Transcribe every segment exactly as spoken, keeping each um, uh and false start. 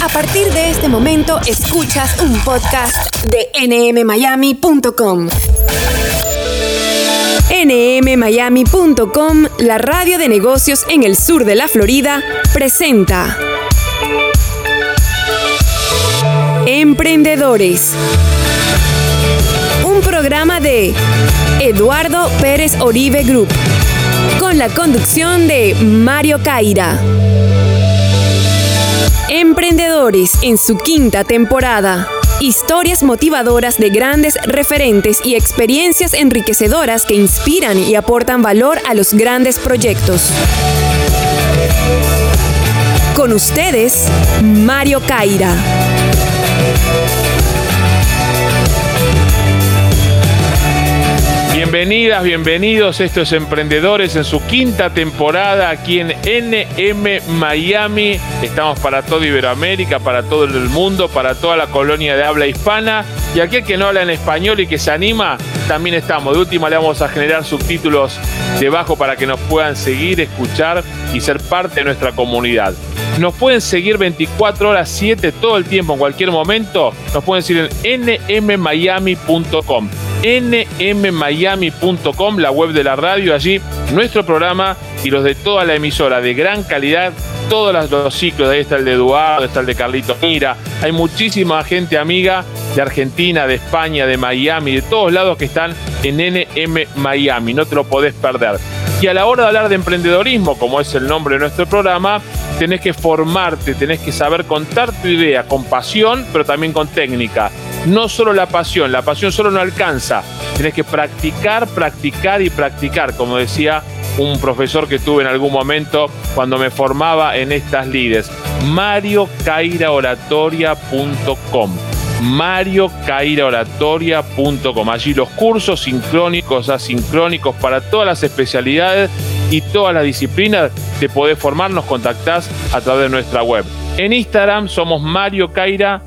A partir de este momento, escuchas un podcast de ene eme miami punto com. ene eme miami punto com, la radio de negocios en el sur de la Florida, presenta Emprendedores. Un programa de Eduardo Pérez Oribe Group, con la conducción de Mario Caira. Emprendedores en su quinta temporada. Historias motivadoras de grandes referentes y experiencias enriquecedoras que inspiran y aportan valor a los grandes proyectos. Con ustedes, Mario Caira. Bienvenidas, bienvenidos, esto es Emprendedores en su quinta temporada aquí en ene eme Miami. Estamos para toda Iberoamérica, para todo el mundo, para toda la colonia de habla hispana. Y aquel que no habla en español y que se anima, también estamos. De última le vamos a generar subtítulos debajo para que nos puedan seguir, escuchar y ser parte de nuestra comunidad. Nos pueden seguir veinticuatro horas siete todo el tiempo, en cualquier momento. Nos pueden seguir en ene eme miami punto com. ene eme miami punto com, la web de la radio. Allí nuestro programa y los de toda la emisora de gran calidad, todos los, los ciclos. Ahí está el de Eduardo, está el de Carlito Mira. Hay muchísima gente amiga de Argentina, de España, de Miami, de todos lados que están en ene eme Miami. No te lo podés perder. Y a la hora de hablar de emprendedorismo, como es el nombre de nuestro programa, tenés que formarte, tenés que saber contar tu idea con pasión, pero también con técnica. No solo la pasión, la pasión solo no alcanza. Tenés que practicar, practicar y practicar, como decía un profesor que tuve en algún momento cuando me formaba en estas lides. mario caira oratoria punto com. mario caira oratoria punto com. Allí los cursos sincrónicos, asincrónicos para todas las especialidades y todas las disciplinas. Te podés formar, nos contactás a través de nuestra web. En Instagram somos Mario Caira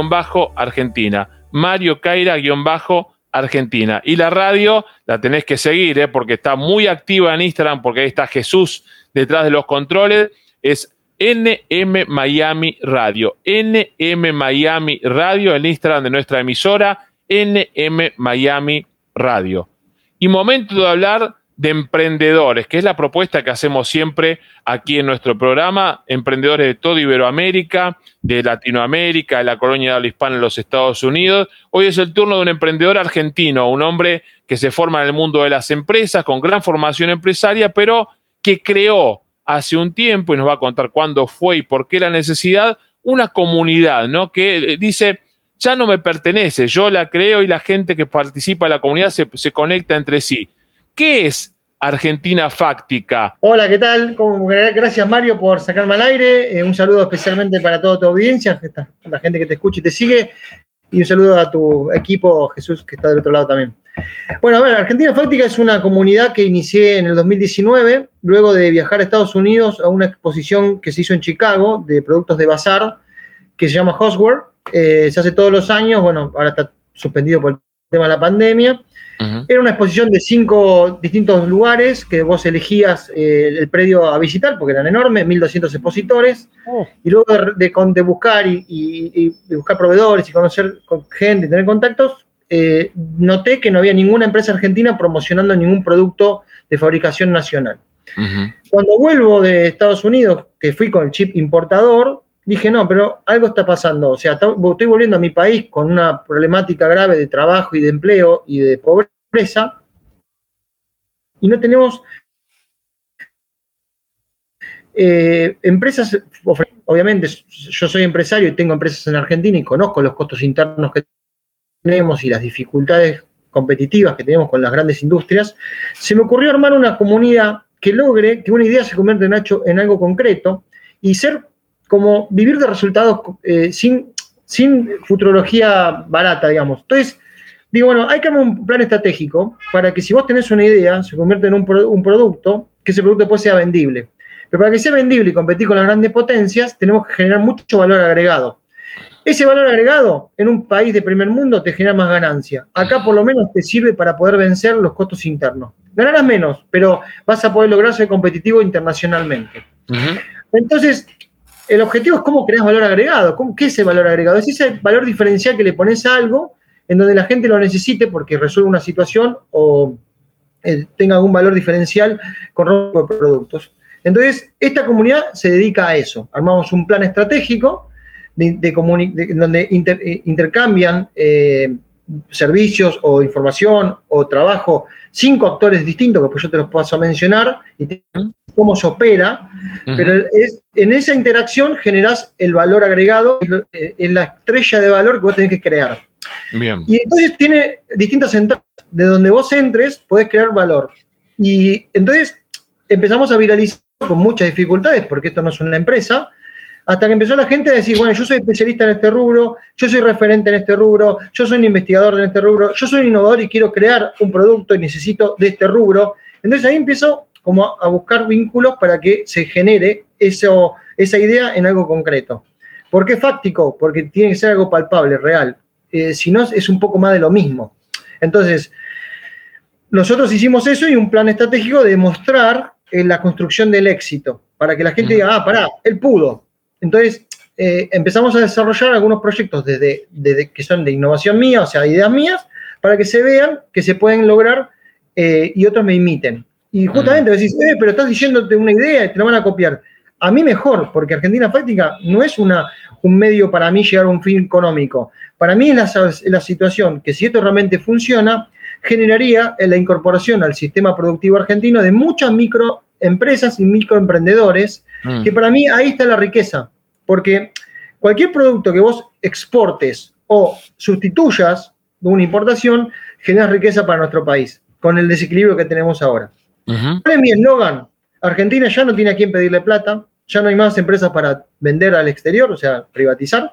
Argentina. Mario Caira Argentina. Y la radio la tenés que seguir, ¿eh? Porque está muy activa en Instagram, porque ahí está Jesús detrás de los controles. Es ene eme Miami Radio. ene eme Miami Radio, el Instagram de nuestra emisora, ene eme Miami Radio. Y momento de hablar de emprendedores, que es la propuesta que hacemos siempre aquí en nuestro programa. Emprendedores de toda Iberoamérica, de Latinoamérica, de la colonia de habla hispana en los Estados Unidos. Hoy es el turno de un emprendedor argentino, un hombre que se forma en el mundo de las empresas, con gran formación empresaria, pero que creó hace un tiempo, y nos va a contar cuándo fue y por qué la necesidad, una comunidad, ¿no? Que dice, ya no me pertenece, yo la creo y la gente que participa en la comunidad se, se conecta entre sí. ¿Qué es Argentina Fáctica? Hola, ¿qué tal? Gracias, Mario, por sacarme al aire. Eh, un saludo especialmente para toda tu audiencia, la gente que te escucha y te sigue. Y un saludo a tu equipo, Jesús, que está del otro lado también. Bueno, a ver, Argentina Fáctica es una comunidad que inicié en el dos mil diecinueve, luego de viajar a Estados Unidos a una exposición que se hizo en Chicago de productos de bazar, que se llama Hostware. Eh, se hace todos los años, bueno, ahora está suspendido por el tema de la pandemia. Uh-huh. Era una exposición de cinco distintos lugares que vos elegías eh, el predio a visitar, porque eran enormes, mil doscientos expositores, oh. Y luego de, de, de buscar y, y, y buscar proveedores y conocer gente y tener contactos, eh, noté que no había ninguna empresa argentina promocionando ningún producto de fabricación nacional. Uh-huh. Cuando vuelvo de Estados Unidos, que fui con el chip importador, dije, no, pero algo está pasando. O sea, estoy volviendo a mi país con una problemática grave de trabajo y de empleo y de pobreza, y no tenemos eh, empresas. Obviamente, yo soy empresario y tengo empresas en Argentina y conozco los costos internos que tenemos y las dificultades competitivas que tenemos con las grandes industrias. Se me ocurrió armar una comunidad que logre que una idea se convierta en, hecho, en algo concreto y ser como vivir de resultados eh, sin, sin futurología barata, digamos. Entonces, digo, bueno, hay que armar un plan estratégico para que si vos tenés una idea, se convierta en un, pro, un producto, que ese producto después sea vendible. Pero para que sea vendible y competir con las grandes potencias, tenemos que generar mucho valor agregado. Ese valor agregado, en un país de primer mundo, te genera más ganancia. Acá, por lo menos, te sirve para poder vencer los costos internos. Ganarás menos, pero vas a poder lograr ser competitivo internacionalmente. Uh-huh. Entonces, el objetivo es cómo creas valor agregado. ¿Cómo, ¿Qué es el valor agregado? Es ese valor diferencial que le pones a algo en donde la gente lo necesite porque resuelve una situación o eh, tenga algún valor diferencial con otro tipo de productos. Entonces, esta comunidad se dedica a eso. Armamos un plan estratégico de, de de, donde inter, intercambian eh, servicios o información o trabajo, cinco actores distintos, que pues yo te los paso a mencionar, y te, cómo se opera, uh-huh. Pero es, en esa interacción generás el valor agregado, es la estrella de valor que vos tenés que crear. Bien. Y entonces tiene distintas entradas, de donde vos entres, podés crear valor. Y entonces empezamos a viralizar con muchas dificultades, porque esto no es una empresa, hasta que empezó la gente a decir, bueno, yo soy especialista en este rubro, yo soy referente en este rubro, yo soy un investigador en este rubro, yo soy un innovador y quiero crear un producto y necesito de este rubro. Entonces ahí empiezo como a buscar vínculos para que se genere eso, esa idea en algo concreto. ¿Por qué fáctico? Porque tiene que ser algo palpable, real. Eh, si no, es un poco más de lo mismo. Entonces, nosotros hicimos eso y un plan estratégico de mostrar eh, la construcción del éxito, para que la gente diga, ah, pará, él pudo. Entonces, eh, empezamos a desarrollar algunos proyectos desde, desde, que son de innovación mía, o sea, ideas mías, para que se vean que se pueden lograr eh, y otros me imiten. Y justamente mm. decís, eh, pero estás diciéndote una idea y te la van a copiar. A mí mejor, porque Argentina Fáctica no es una, un medio para mí llegar a un fin económico. Para mí es la, la situación que si esto realmente funciona, generaría la incorporación al sistema productivo argentino de muchas microempresas y microemprendedores, mm. que para mí ahí está la riqueza, porque cualquier producto que vos exportes o sustituyas de una importación, genera riqueza para nuestro país, con el desequilibrio que tenemos ahora. Uh-huh. ¿Cuál es mi eslogan? Argentina ya no tiene a quién pedirle plata, ya no hay más empresas para vender al exterior, o sea, privatizar,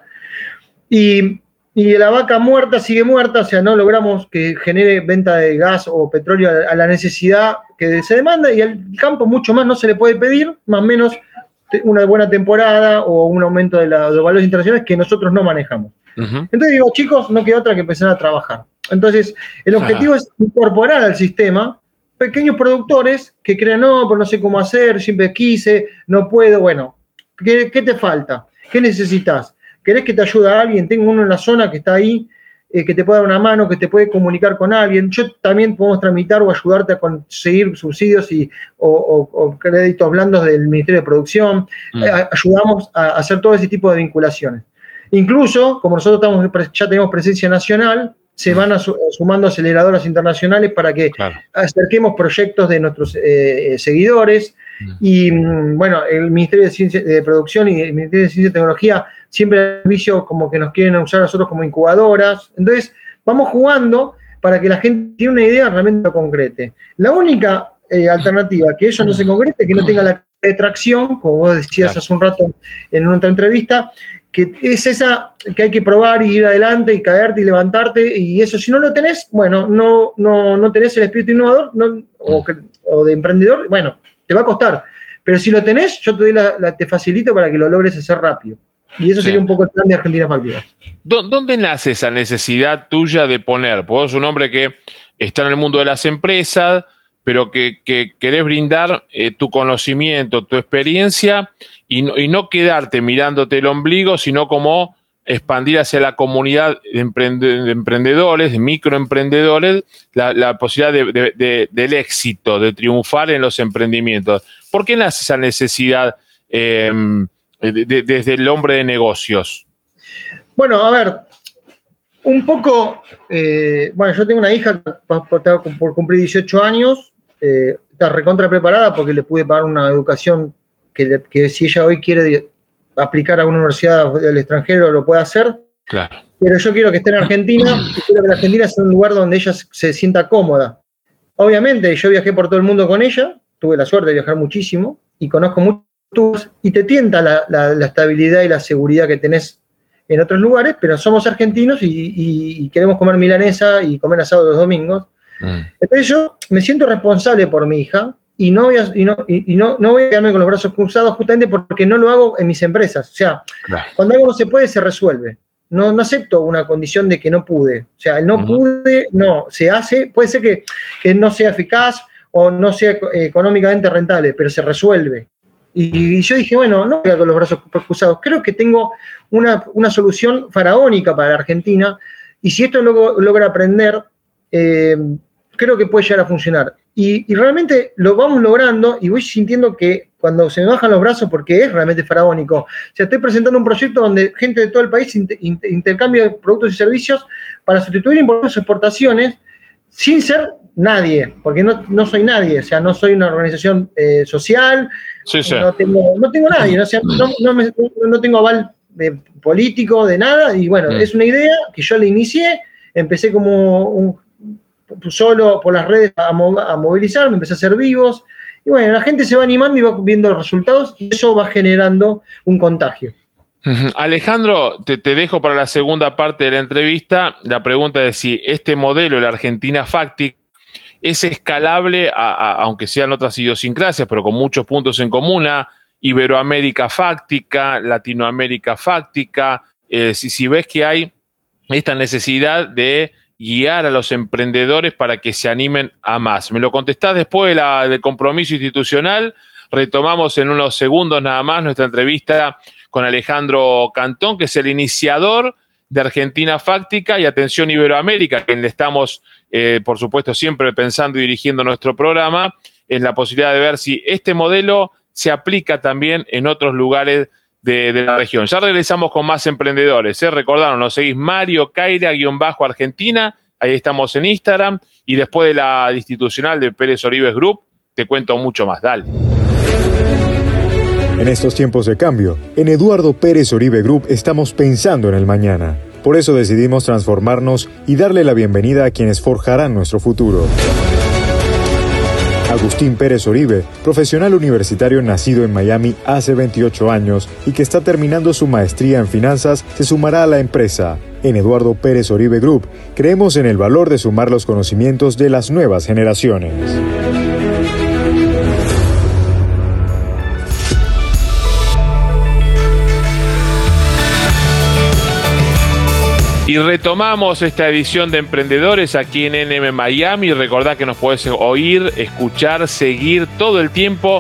y, y la vaca muerta sigue muerta, o sea, no logramos que genere venta de gas o petróleo a, a la necesidad que se demanda, y al campo mucho más no se le puede pedir, más o menos una buena temporada o un aumento de, la, de los valores internacionales que nosotros no manejamos. Uh-huh. Entonces digo, chicos, no queda otra que empezar a trabajar. Entonces, el objetivo uh-huh. es incorporar al sistema pequeños productores que crean, no, pero no sé cómo hacer, siempre quise, no puedo. Bueno, ¿qué, qué te falta? ¿Qué necesitas? ¿Querés que te ayude a alguien? Tengo uno en la zona que está ahí, eh, que te puede dar una mano, que te puede comunicar con alguien. Yo también podemos tramitar o ayudarte a conseguir subsidios y, o, o, o créditos blandos del Ministerio de Producción. Mm. Eh, ayudamos a hacer todo ese tipo de vinculaciones. Incluso, como nosotros estamos, ya tenemos presencia nacional, se van a su, sumando aceleradoras internacionales para que claro. acerquemos proyectos de nuestros eh, seguidores. Mm. Y, bueno, el Ministerio de Ciencia, de Producción y el Ministerio de Ciencia y Tecnología siempre al servicio como que nos quieren usar a nosotros como incubadoras. Entonces, vamos jugando para que la gente tenga una idea realmente lo concrete. La única eh, alternativa que eso no se concrete, que no tenga la tracción, como vos decías claro. hace un rato en otra entrevista, que es esa que hay que probar y ir adelante y caerte y levantarte, y eso si no lo tenés, bueno, no, no, no tenés el espíritu innovador no, o, que, o de emprendedor, bueno, te va a costar, pero si lo tenés, yo te, doy la, la, te facilito para que lo logres hacer rápido. Y eso sí. sería un poco el plan de Argentina Fáctica. ¿Dónde nace esa necesidad tuya de poner? Porque vos sos un hombre que está en el mundo de las empresas, pero que, que querés brindar eh, tu conocimiento, tu experiencia, y no, y no quedarte mirándote el ombligo, sino como expandir hacia la comunidad de, emprende, de emprendedores, de microemprendedores, la, la posibilidad de, de, de, del éxito, de triunfar en los emprendimientos. ¿Por qué nace esa necesidad eh, de, de, desde el hombre de negocios? Bueno, a ver, un poco, eh, bueno, yo tengo una hija por, por cumplir dieciocho años, eh, está recontra preparada porque le pude pagar una educación que, que si ella hoy quiere aplicar a una universidad del extranjero lo puede hacer. Claro. Pero yo quiero que esté en Argentina y quiero que la Argentina sea un lugar donde ella se sienta cómoda. Obviamente, yo viajé por todo el mundo con ella, tuve la suerte de viajar muchísimo y conozco muchos, y te tienta la, la, la estabilidad y la seguridad que tenés en otros lugares, pero somos argentinos y, y, y queremos comer milanesa y comer asado los domingos. Mm. Entonces yo me siento responsable por mi hija y no voy a, y no, y, y no, no voy a quedarme con los brazos cruzados justamente porque no lo hago en mis empresas. O sea, claro. cuando algo no se puede, se resuelve. No, no acepto una condición de que no pude. O sea, el no mm. pude, no, se hace, puede ser que, que no sea eficaz o no sea económicamente rentable, pero se resuelve. Y, y yo dije, bueno, no voy a con los brazos cruzados, creo que tengo una, una solución faraónica para la Argentina, y si esto lo, logra aprender, eh, creo que puede llegar a funcionar. Y, y realmente lo vamos logrando, y voy sintiendo que cuando se me bajan los brazos, porque es realmente faraónico, o sea, estoy presentando un proyecto donde gente de todo el país inter, inter, intercambia productos y servicios para sustituir importantes exportaciones sin ser nadie, porque no, no soy nadie, o sea, no soy una organización eh, social, sí, sí. No, tengo, no tengo nadie, o sea, no, no, me, no tengo aval de político, de nada, y bueno, mm. es una idea que yo le inicié, empecé como un, solo por las redes a, a movilizar, me empecé a hacer vivos, y bueno, la gente se va animando y va viendo los resultados, y eso va generando un contagio. Alejandro, te, te dejo para la segunda parte de la entrevista. La pregunta es si este modelo, la Argentina Factic, es escalable, a, a, aunque sean otras idiosincrasias, pero con muchos puntos en común, a Iberoamérica Fáctica, Latinoamérica Fáctica, eh, si, si ves que hay esta necesidad de guiar a los emprendedores para que se animen a más. Me lo contestás después de la, del compromiso institucional. Retomamos en unos segundos nada más nuestra entrevista con Alejandro Cantón, que es el iniciador de Argentina Fáctica y Atención Iberoamérica, quien le estamos, eh, por supuesto, siempre pensando y dirigiendo nuestro programa, en la posibilidad de ver si este modelo se aplica también en otros lugares de, de la región. Ya regresamos con más emprendedores. ¿eh? Recordaron, nos seguís Mario Caira-Argentina, ahí estamos en Instagram, y después de la institucional de Pérez Oribes Group, te cuento mucho más. Dale. En estos tiempos de cambio, en Eduardo Pérez Oribe Group estamos pensando en el mañana. Por eso decidimos transformarnos y darle la bienvenida a quienes forjarán nuestro futuro. Agustín Pérez Oribe, profesional universitario nacido en Miami hace veintiocho años y que está terminando su maestría en finanzas, se sumará a la empresa. En Eduardo Pérez Oribe Group, creemos en el valor de sumar los conocimientos de las nuevas generaciones. Y retomamos esta edición de Emprendedores aquí en N M Miami. Recordá que nos podés oír, escuchar, seguir todo el tiempo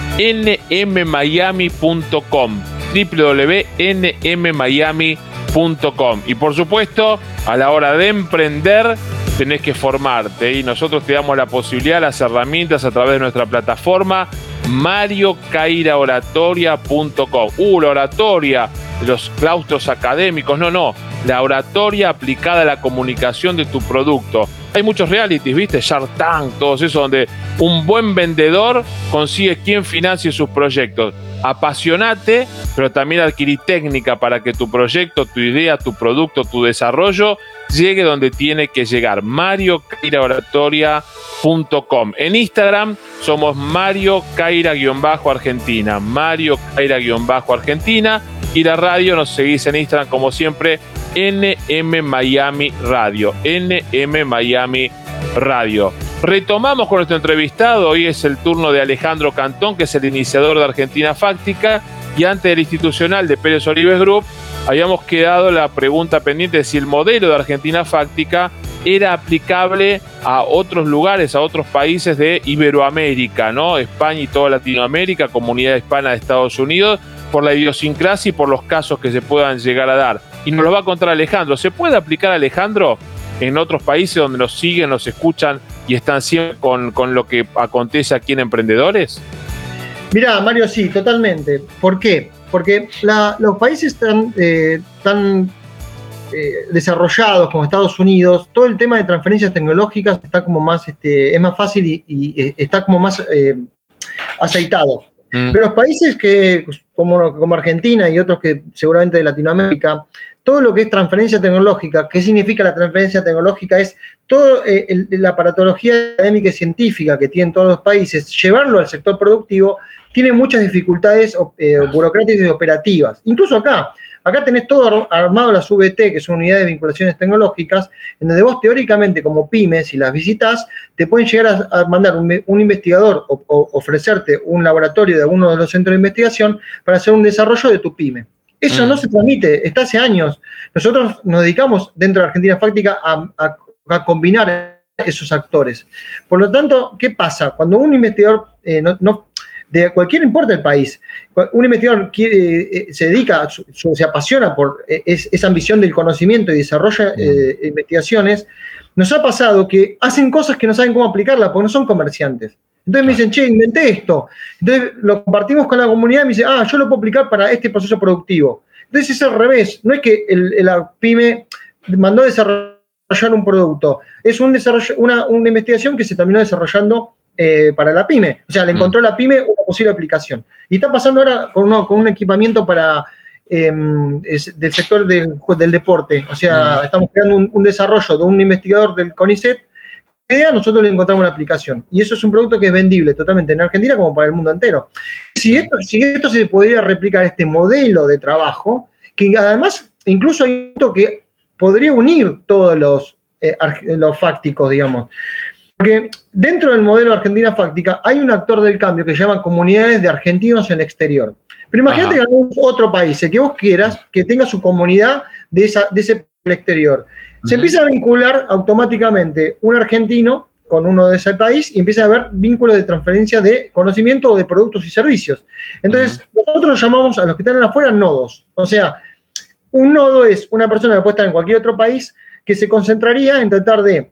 en ene eme miami punto com, doble u doble u doble u punto ene eme miami punto com. Y por supuesto, a la hora de emprender, tenés que formarte. Y nosotros te damos la posibilidad, las herramientas a través de nuestra plataforma mario caira oratoria punto com. Uh, la oratoria, los claustros académicos, no, no. La oratoria aplicada a la comunicación de tu producto. Hay muchos realities, ¿viste? Shark Tank, todos esos, donde un buen vendedor consigue quien financie sus proyectos. Apasionate, pero también adquirí técnica para que tu proyecto, tu idea, tu producto, tu desarrollo llegue donde tiene que llegar. mario caira oratoria punto com. En Instagram somos Mario Caira-Argentina. Mario Caira-Argentina. Y la radio nos seguís en Instagram como siempre, N M Miami Radio. N M Miami Radio. Retomamos con nuestro entrevistado. Hoy es el turno de Alejandro Cantón, que es el iniciador de Argentina Fáctica. Y antes del institucional de Pérez Oribes Group, habíamos quedado la pregunta pendiente de si el modelo de Argentina Fáctica era aplicable a otros lugares, a otros países de Iberoamérica, ¿no? España y toda Latinoamérica, comunidad hispana de Estados Unidos, por la idiosincrasia y por los casos que se puedan llegar a dar. Y nos lo va a contar Alejandro. ¿Se puede aplicar, Alejandro, en otros países donde nos siguen, nos escuchan y están siempre con, con lo que acontece aquí en Emprendedores? Mirá, Mario, sí, totalmente. ¿Por qué? Porque la, los países tan, eh, tan eh, desarrollados como Estados Unidos, todo el tema de transferencias tecnológicas está como más, este, es más fácil y, y está como más eh, aceitado. Mm. Pero los países que, como, como Argentina y otros que seguramente de Latinoamérica, todo lo que es transferencia tecnológica, ¿qué significa la transferencia tecnológica? Es toda eh, la aparatología académica y científica que tienen todos los países, llevarlo al sector productivo tiene muchas dificultades eh, burocráticas y operativas. Incluso acá, acá tenés todo armado las U B T, que son unidades de vinculaciones tecnológicas, en donde vos teóricamente como pymes, si las visitas, te pueden llegar a, a mandar un, un investigador o, o ofrecerte un laboratorio de alguno de los centros de investigación para hacer un desarrollo de tu pyme. Eso mm. no se transmite, está hace años. Nosotros nos dedicamos dentro de Argentina Fáctica a, a, a combinar esos actores. Por lo tanto, ¿qué pasa? Cuando un investigador eh, no, no de cualquier importe del país. Un investigador quiere, se dedica, se apasiona por esa ambición del conocimiento y desarrolla eh, investigaciones. Nos ha pasado que hacen cosas que no saben cómo aplicarlas porque no son comerciantes. Entonces me dicen, che, inventé esto. Entonces lo compartimos con la comunidad y me dicen, ah, yo lo puedo aplicar para este proceso productivo. Entonces es al revés. No es que el, la pyme mandó a desarrollar un producto. Es un desarrollo, una, una investigación que se terminó desarrollando eh, para la pyme. O sea, le encontró a la pyme una posible aplicación. Y está pasando ahora con, uno, con un equipamiento para... Eh, es del sector del, del deporte. O sea, mm. estamos creando un, un desarrollo de un investigador del CONICET que a nosotros le encontramos una aplicación. Y eso es un producto que es vendible totalmente en Argentina como para el mundo entero. Si esto, si esto se podría replicar este modelo de trabajo, que además incluso hay esto que podría unir todos los, eh, los fácticos, digamos. Porque dentro del modelo Argentina Fáctica hay un actor del cambio que se llama Comunidades de Argentinos en el Exterior. Pero imagínate Ajá. que algún otro país, el que vos quieras, que tenga su comunidad de, esa, de ese exterior. Uh-huh. Se empieza a vincular automáticamente un argentino con uno de ese país y empieza a haber vínculos de transferencia de conocimiento o de productos y servicios. Entonces, uh-huh. nosotros llamamos a los que están afuera nodos. O sea, un nodo es una persona que puede estar en cualquier otro país que se concentraría en tratar de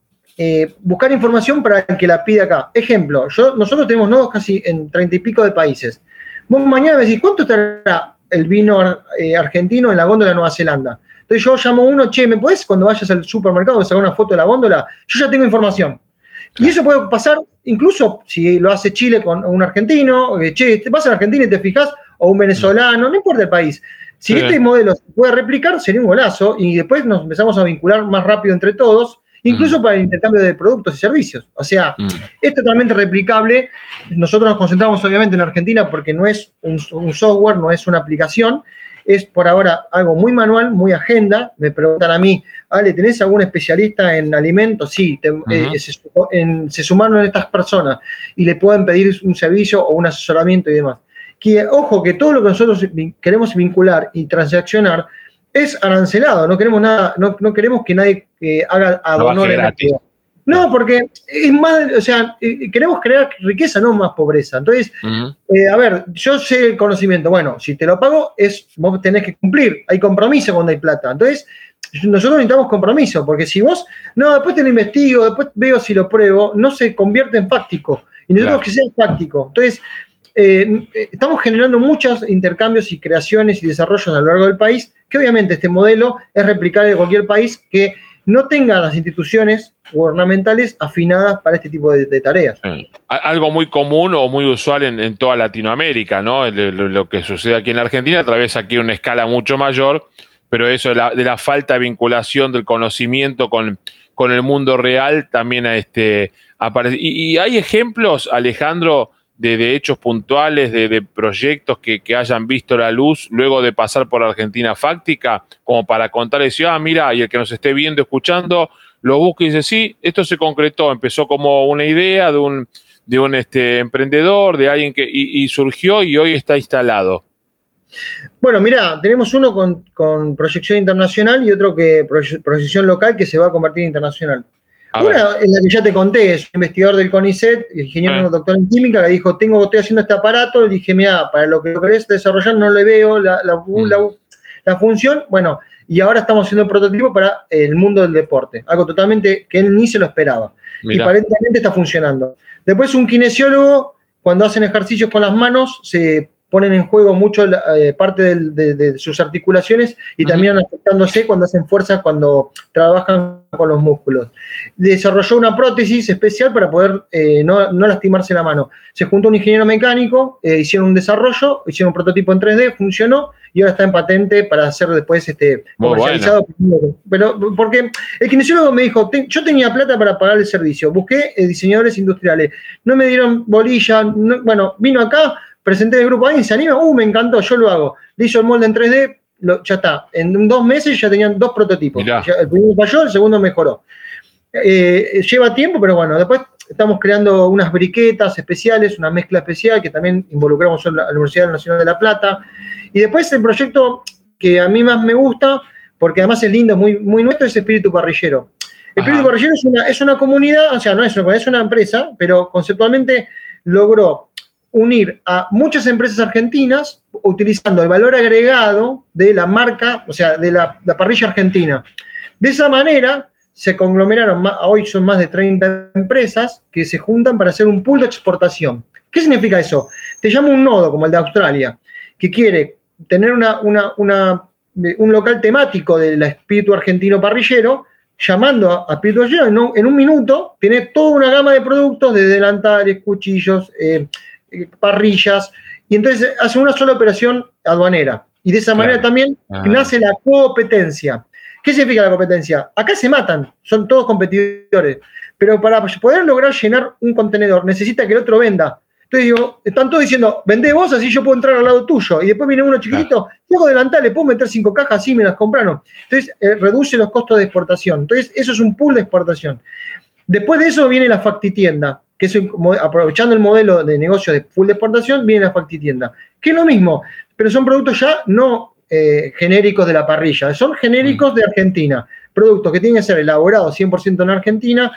eh, buscar información para el que la pide acá. Ejemplo, yo, nosotros tenemos nodos casi en treinta y pico de países. Vos mañana me decís, ¿cuánto estará el vino eh, argentino en la góndola de Nueva Zelanda? Entonces yo llamo a uno, che, ¿me podés cuando vayas al supermercado sacar una foto de la góndola? Yo ya tengo información. Y eso puede pasar incluso si lo hace Chile con un argentino, eh, che, te vas a Argentina y te fijas, o un venezolano, no importa el país. Si sí. este modelo se puede replicar, sería un golazo, y después nos empezamos a vincular más rápido entre todos, incluso mm. para el intercambio de productos y servicios. O sea, mm. es totalmente replicable. Nosotros nos concentramos obviamente en Argentina porque no es un, un software, no es una aplicación, es por ahora algo muy manual, muy agenda. Me preguntan a mí, Ale, ¿tenés algún especialista en alimentos? Sí, te, uh-huh. eh, se, en, se sumaron estas personas y le pueden pedir un servicio o un asesoramiento y demás. Que, ojo, que todo lo que nosotros queremos vincular y transaccionar es arancelado, no queremos nada, no, no queremos que nadie eh, haga ad honorem. No, porque es más, o sea, eh, queremos crear riqueza, no más pobreza. Entonces, uh-huh. eh, a ver, yo sé el conocimiento, bueno, si te lo pago, es vos tenés que cumplir, hay compromiso cuando hay plata. Entonces, nosotros necesitamos compromiso, porque si vos, no, después te lo investigo, después veo si lo pruebo, no se convierte en fáctico. Y necesitamos claro. que sea fáctico. Entonces, Eh, estamos generando muchos intercambios y creaciones y desarrollos a lo largo del país, que obviamente este modelo es replicable en cualquier país que no tenga las instituciones gubernamentales afinadas para este tipo de, de tareas. Sí. Algo muy común o muy usual en, en toda Latinoamérica, ¿no? Lo, lo que sucede aquí en la Argentina atraviesa aquí una escala mucho mayor, pero eso de la, de la falta de vinculación del conocimiento con, con el mundo real también este, aparece. Y, y hay ejemplos, Alejandro, De, de hechos puntuales, de, de proyectos que, que hayan visto la luz luego de pasar por Argentina Fáctica, como para contar y decir, ah, mira, y el que nos esté viendo, escuchando, lo busca y dice, sí, esto se concretó, empezó como una idea de un, de un este, emprendedor, de alguien que, y, y surgió y hoy está instalado. Bueno, mira, tenemos uno con, con proyección internacional y otro que proyección local que se va a convertir en internacional. A Una ver. es la que ya te conté, es un investigador del CONICET, ingeniero eh. doctor en química, que dijo, tengo, estoy haciendo este aparato, le dije, mira, para lo que lo querés desarrollar no le veo la, la, mm. la, la función, bueno, y ahora estamos haciendo el prototipo para el mundo del deporte, algo totalmente que él ni se lo esperaba, Mirá. y aparentemente está funcionando. Después un kinesiólogo, cuando hacen ejercicios con las manos, se ponen en juego mucho la, eh, parte del, de, de sus articulaciones y uh-huh. terminan afectándose cuando hacen fuerza, cuando trabajan con los músculos. Desarrolló una prótesis especial para poder eh, no, no lastimarse la mano. Se juntó un ingeniero mecánico, eh, hicieron un desarrollo, hicieron un prototipo en tres D, funcionó y ahora está en patente para hacer después este, comercializado. Bueno. Pero porque el kinesiólogo me dijo, te, yo tenía plata para pagar el servicio, busqué eh, diseñadores industriales, no me dieron bolilla, no, bueno, vino acá, presenté el grupo, ¿alguien se anima? Uh, me encantó, yo lo hago. Le hizo el molde en tres D, lo, ya está. En dos meses ya tenían dos prototipos. Ya, el primero falló, el segundo mejoró. Eh, lleva tiempo, pero bueno, después estamos creando unas briquetas especiales, una mezcla especial que también involucramos a la Universidad Nacional de La Plata. Y después el proyecto que a mí más me gusta, porque además es lindo, muy, muy nuestro, es Espíritu Parrillero. Espíritu Ajá. Parrillero es una, es una comunidad, o sea, no es una, es una empresa, pero conceptualmente logró unir a muchas empresas argentinas utilizando el valor agregado de la marca, o sea, de la, la parrilla argentina. De esa manera se conglomeraron, hoy son más de treinta empresas que se juntan para hacer un pool de exportación. ¿Qué significa eso? Te llamo un nodo, como el de Australia, que quiere tener una, una, una, un local temático del espíritu argentino parrillero, llamando a, a espíritu argentino, en un, en un minuto tiene toda una gama de productos, de delantales, cuchillos, eh, parrillas, y entonces hace una sola operación aduanera. Y de esa claro. manera también ah. nace la competencia. ¿Qué significa la competencia? Acá se matan, son todos competidores, pero para poder lograr llenar un contenedor necesita que el otro venda. Entonces digo, están todos diciendo, vendé vos, así yo puedo entrar al lado tuyo. Y después viene uno chiquitito, claro. tengo delantales, puedo meter cinco cajas, así me las compraron. Entonces eh, reduce los costos de exportación. Entonces eso es un pool de exportación. Después de eso viene la factitienda, que es aprovechando el modelo de negocio de pool de exportación, viene la factitienda, que es lo mismo, pero son productos ya no eh, genéricos de la parrilla, son genéricos mm. de Argentina. Productos que tienen que ser elaborados cien por ciento en Argentina,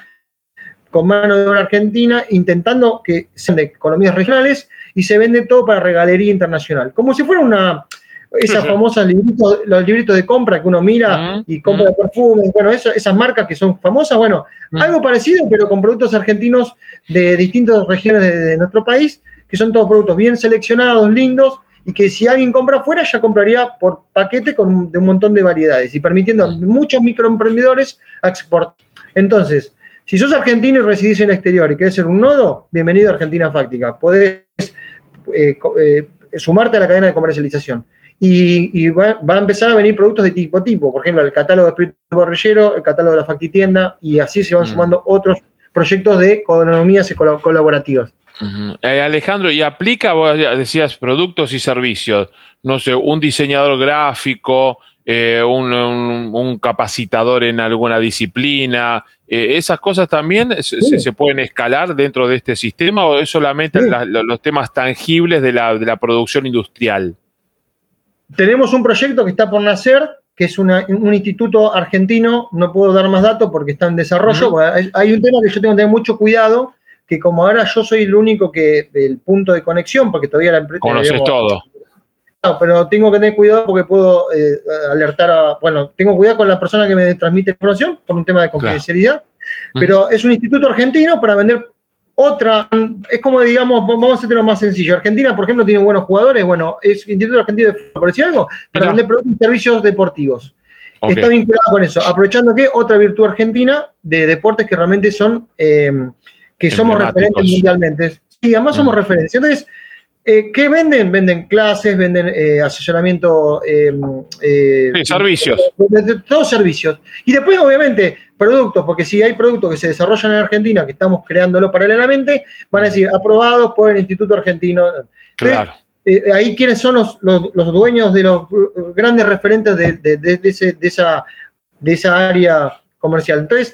con mano de obra argentina, intentando que sean de economías regionales y se vende todo para regalería internacional. Como si fuera una, esas famosas libritos, los libritos de compra que uno mira uh-huh. y compra uh-huh. perfumes, bueno, eso, esas marcas que son famosas, bueno, uh-huh. algo parecido, pero con productos argentinos de distintas regiones de, de nuestro país, que son todos productos bien seleccionados, lindos, y que si alguien compra afuera, ya compraría por paquete con de un montón de variedades, y permitiendo a muchos microemprendedores a exportar. Entonces, si sos argentino y residís en el exterior y querés ser un nodo, bienvenido a Argentina Fáctica. Podés eh, eh, sumarte a la cadena de comercialización. Y, y va, va a empezar a venir productos de tipo tipo. Por ejemplo, el catálogo de espíritu parrillero, el catálogo de la factitienda, y así se van mm. sumando otros proyectos de economías colaborativas. Uh-huh. Eh, Alejandro, ¿y aplica, vos decías, productos y servicios? No sé, un diseñador gráfico, eh, un, un, un capacitador en alguna disciplina, eh, ¿esas cosas también sí. se, se pueden escalar dentro de este sistema o es solamente sí. la, los temas tangibles de la, de la producción industrial? Tenemos un proyecto que está por nacer, que es una, un instituto argentino, no puedo dar más datos porque está en desarrollo, uh-huh. hay, hay un tema que yo tengo que tener mucho cuidado, que como ahora yo soy el único que, el punto de conexión, porque todavía la empresa... Conoces digamos, todo. No, pero tengo que tener cuidado porque puedo eh, alertar a... Bueno, tengo cuidado con la persona que me transmite información por un tema de confidencialidad, claro. pero uh-huh. es un instituto argentino para vender otra... Es como, digamos, vamos a hacerlo más sencillo. Argentina, por ejemplo, tiene buenos jugadores, bueno, es Instituto Argentino de Fútbol, por decir algo, para no. vender productos y servicios deportivos. Okay. Está vinculado con eso. Aprovechando que otra virtud argentina de deportes que realmente son... Eh, que somos referentes mundialmente. Sí, además somos mm. referencia. Entonces, eh, ¿qué venden? Venden clases, venden eh, asesoramiento. Eh, eh, sí, servicios. De, de, de, todos servicios. Y después, obviamente, productos, porque si hay productos que se desarrollan en Argentina, que estamos creándolo paralelamente, van a decir, aprobados por el Instituto Argentino. Claro. Entonces, eh, ahí, ¿quiénes son los, los, los dueños de los grandes referentes de, de, de, de, ese, de, esa, de esa área comercial? Entonces,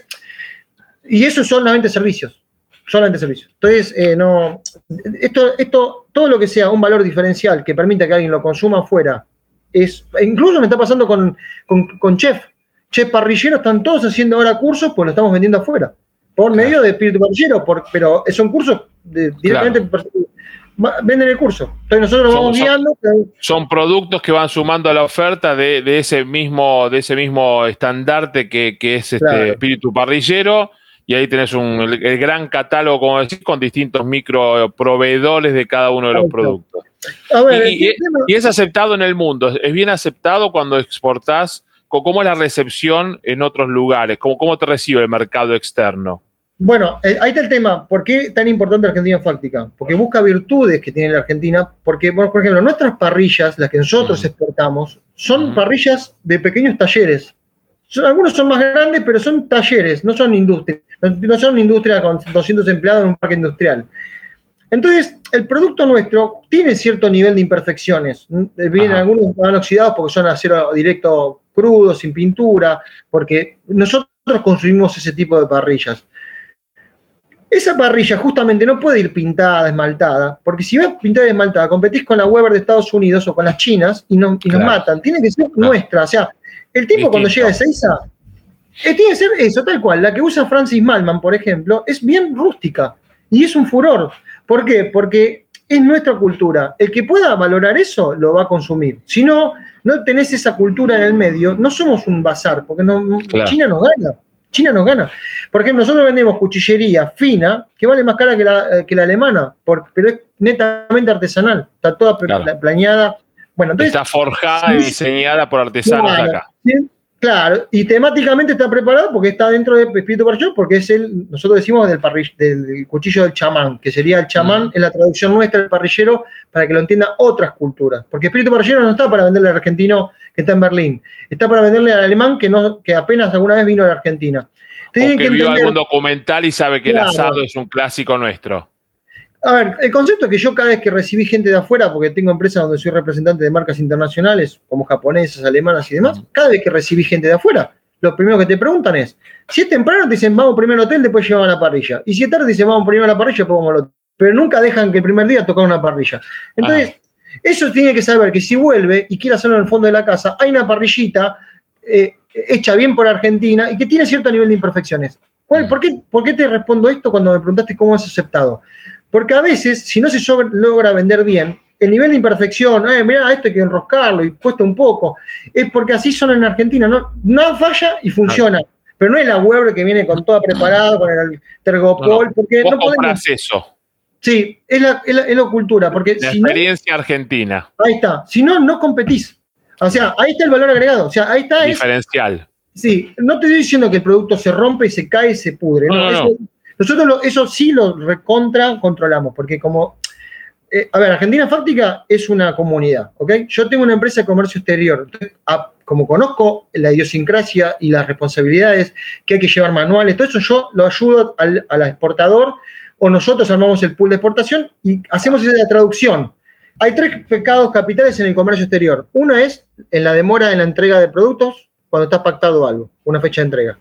y eso son solamente servicios. Solamente servicios. Entonces, eh, no, esto, esto, todo lo que sea un valor diferencial que permita que alguien lo consuma afuera, es, incluso me está pasando con, con, con chef. Chef parrilleros están todos haciendo ahora cursos, pues lo estamos vendiendo afuera, por claro. medio de espíritu parrillero, por, pero son cursos de, directamente, claro. venden el curso. Entonces nosotros nos vamos guiando. Son, son productos que van sumando a la oferta de, de ese mismo, de ese mismo estandarte que, que es este claro. espíritu parrillero. Y ahí tenés un, el, el gran catálogo, como decís, con distintos microproveedores de cada uno de los productos. A ver, y, y, y es aceptado en el mundo, es bien aceptado cuando exportás. ¿Cómo es la recepción en otros lugares? ¿Cómo, cómo te recibe el mercado externo? Bueno, eh, ahí está el tema. ¿Por qué tan importante Argentina Fáctica? Porque busca virtudes que tiene la Argentina. Porque, bueno, por ejemplo, nuestras parrillas, las que nosotros uh-huh. exportamos, son uh-huh. parrillas de pequeños talleres. Son, algunos son más grandes, pero son talleres, no son industrias. No son una industria con doscientos empleados en un parque industrial. Entonces, el producto nuestro tiene cierto nivel de imperfecciones. Vienen Ajá. algunos van oxidados porque son acero directo crudo, sin pintura, porque nosotros construimos ese tipo de parrillas. Esa parrilla justamente no puede ir pintada, esmaltada, porque si vas pintada y esmaltada, competís con la Weber de Estados Unidos o con las chinas y, no, y claro. nos matan. Tiene que ser claro. nuestra. O sea, el tipo Distinto. Cuando llega de Ezeiza, eh, tiene que ser eso, tal cual. La que usa Francis Mallmann, por ejemplo, es bien rústica y es un furor. ¿Por qué? Porque es nuestra cultura. El que pueda valorar eso, lo va a consumir. Si no, no tenés esa cultura en el medio, no somos un bazar, porque no, claro. China nos gana. China nos gana. Por ejemplo, nosotros vendemos cuchillería fina, que vale más cara que la, que la alemana, por, pero es netamente artesanal. Está toda claro. planeada. Bueno, entonces, está forjada y diseñada por artesanos claro, de acá. ¿sí? Claro, y temáticamente está preparado porque está dentro de Espíritu Parrillero, porque es el, nosotros decimos del, parrill, del cuchillo del chamán, que sería el chamán mm. en la traducción nuestra del parrillero, para que lo entiendan otras culturas. Porque Espíritu Parrillero no está para venderle al argentino que está en Berlín, está para venderle al alemán que, no, que apenas alguna vez vino a la Argentina. Tienen o que, que vio entender, algún documental y sabe que claro. el asado es un clásico nuestro. A ver, el concepto es que yo cada vez que recibí gente de afuera, porque tengo empresas donde soy representante de marcas internacionales, como japonesas, alemanas y demás, cada vez que recibí gente de afuera, lo primero que te preguntan es, si es temprano te dicen vamos primero al hotel, después llevamos a la parrilla. Y si es tarde te dicen vamos primero a la parrilla, después vamos al hotel. Pero nunca dejan que el primer día tocar una parrilla. Entonces, ah. eso tiene que saber que si vuelve y quiere hacerlo en el fondo de la casa, hay una parrillita eh, hecha bien por Argentina y que tiene cierto nivel de imperfecciones. ¿Cuál, por, qué, ¿Por qué te respondo esto cuando me preguntaste cómo has aceptado? Porque a veces, si no se sobre, logra vender bien, el nivel de imperfección, eh, mirá, esto hay que enroscarlo y cuesta un poco, es porque así son en Argentina, no, nada falla y funciona. Ah. Pero no es la Weber que viene con toda preparada, con el Tergopol, no, no. porque Vos no podemos. eso. Sí, es la, es la, es la cultura. Porque la si experiencia no, argentina. Ahí está. Si no, no competís. O sea, ahí está el valor agregado. O sea, ahí está. Diferencial. Es, sí, no te estoy diciendo que el producto se rompe y se cae y se pudre. No, no, no, eso, no. Nosotros lo, eso sí lo recontra controlamos, porque como, eh, a ver, Argentina Fáctica es una comunidad, ¿ok? Yo tengo una empresa de comercio exterior, entonces, a, como conozco la idiosincrasia y las responsabilidades que hay que llevar manuales, todo eso yo lo ayudo al, al exportador, o nosotros armamos el pool de exportación y hacemos esa traducción. Hay tres pecados capitales en el comercio exterior. Una es en la demora en la entrega de productos, cuando está pactado algo, una fecha de entrega.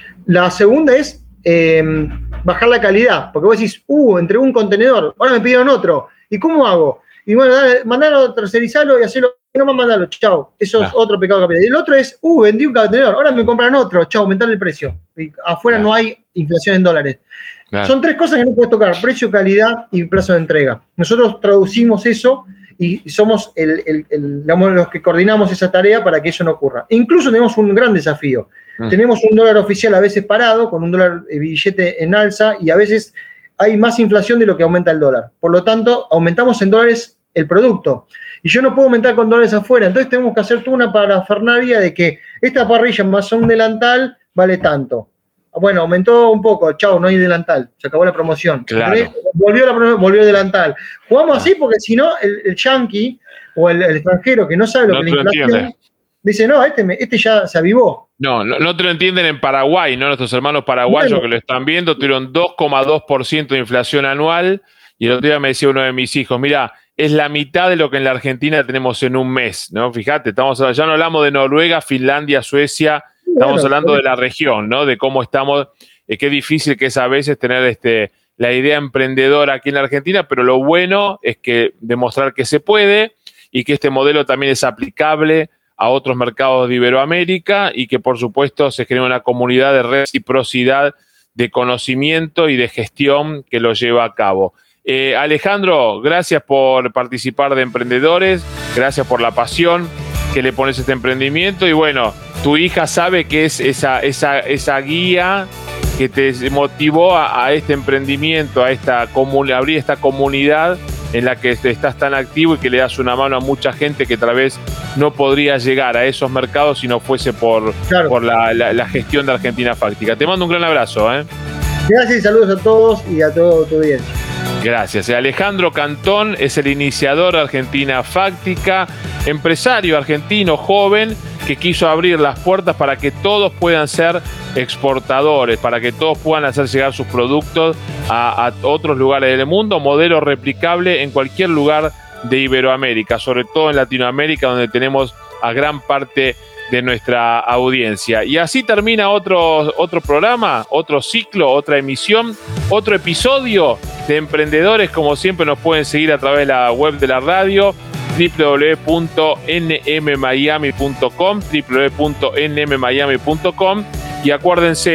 La segunda es Eh, bajar la calidad, porque vos decís, uh, entregué un contenedor, ahora me pidieron otro, ¿y cómo hago? Y bueno, dale, mandalo, tercerizarlo y hacerlo, no más mandalo, chao, eso claro. es otro pecado capital. Y el otro es, uh, vendí un contenedor, ahora me compran otro, chao, aumentar el precio. Y afuera claro. no hay inflación en dólares. Claro. Son tres cosas que no puedes tocar, precio, calidad y plazo de entrega. Nosotros traducimos eso y somos el, el, el, digamos, los que coordinamos esa tarea para que eso no ocurra. Incluso tenemos un gran desafío. Mm. Tenemos un dólar oficial a veces parado, con un dólar billete en alza, y a veces hay más inflación de lo que aumenta el dólar. Por lo tanto, aumentamos en dólares el producto. Y yo no puedo aumentar con dólares afuera. Entonces tenemos que hacer toda una parafernalia de que esta parrilla más un delantal vale tanto. Bueno, aumentó un poco, chao, no hay delantal, se acabó la promoción. Claro. Volvió, la, volvió el delantal. Jugamos así porque si no, el, el yankee o el, el extranjero que no sabe lo no que la inflación entiende. Dice, no, este, me, este ya se avivó. No, no, no te lo entienden en Paraguay, ¿no? Nuestros hermanos paraguayos bueno. que lo están viendo tuvieron dos coma dos por ciento de inflación anual y el otro día me decía uno de mis hijos, mira, es la mitad de lo que en la Argentina tenemos en un mes, ¿no? Fíjate, estamos, ya no hablamos de Noruega, Finlandia, Suecia, estamos bueno, hablando de la región, ¿no? De cómo estamos, eh, qué difícil que es a veces tener este, la idea emprendedora aquí en la Argentina, pero lo bueno es que demostrar que se puede y que este modelo también es aplicable a otros mercados de Iberoamérica y que por supuesto se genera una comunidad de reciprocidad de conocimiento y de gestión que lo lleva a cabo. Eh, Alejandro, gracias por participar de Emprendedores, gracias por la pasión que le pones a este emprendimiento y bueno, tu hija sabe que es esa, esa, esa guía que te motivó a, a este emprendimiento, a esta comun- abrir esta comunidad en la que estás tan activo y que le das una mano a mucha gente que tal vez no podría llegar a esos mercados si no fuese por, claro. por la, la, la gestión de Argentina Fáctica. Te mando un gran abrazo. ¿eh? Gracias y saludos a todos y a toda tu audiencia. Gracias. Alejandro Cantón es el iniciador de Argentina Fáctica, empresario argentino joven que quiso abrir las puertas para que todos puedan ser exportadores, para que todos puedan hacer llegar sus productos a, a otros lugares del mundo, modelo replicable en cualquier lugar de Iberoamérica, sobre todo en Latinoamérica, donde tenemos a gran parte de nuestra audiencia. Y así termina otro, otro programa, otro ciclo, otra emisión, otro episodio de Emprendedores. Como siempre nos pueden seguir a través de la web de la radio, doble u doble u doble u punto n m miami punto com, doble u doble u doble u punto n m miami punto com, y acuérdense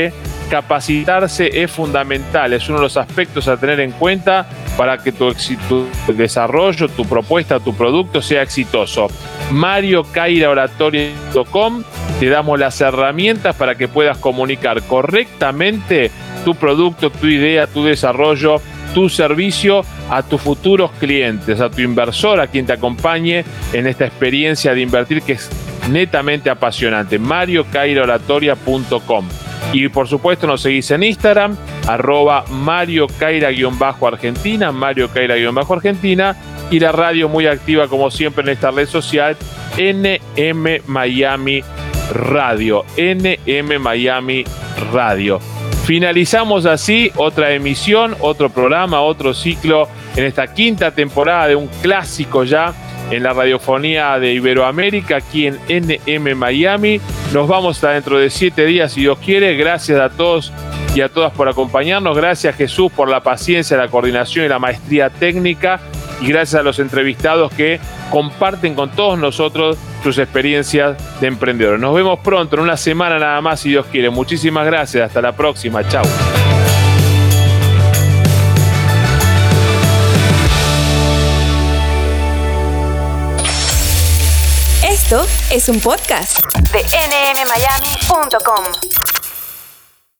capacitarse es fundamental, es uno de los aspectos a tener en cuenta para que tu, tu desarrollo, tu propuesta, tu producto sea exitoso. mario caira oratoria punto com, te damos las herramientas para que puedas comunicar correctamente tu producto, tu idea, tu desarrollo, tu servicio a tus futuros clientes, a tu inversor, a quien te acompañe en esta experiencia de invertir que es netamente apasionante. mario caira oratoria punto com. Y por supuesto nos seguís en Instagram, arroba Mario Caira-Argentina, Mario Caira-Argentina, y la radio muy activa como siempre en esta red social, N M Miami Radio, N M Miami Radio. Finalizamos así otra emisión, otro programa, otro ciclo en esta quinta temporada de un clásico ya en la radiofonía de Iberoamérica, aquí en N M Miami. Nos vamos hasta dentro de siete días, si Dios quiere. Gracias a todos y a todas por acompañarnos. Gracias, Jesús, por la paciencia, la coordinación y la maestría técnica. Y gracias a los entrevistados que comparten con todos nosotros sus experiencias de emprendedores. Nos vemos pronto, en una semana nada más, si Dios quiere. Muchísimas gracias. Hasta la próxima. Chau. Esto es un podcast de N M Miami punto com.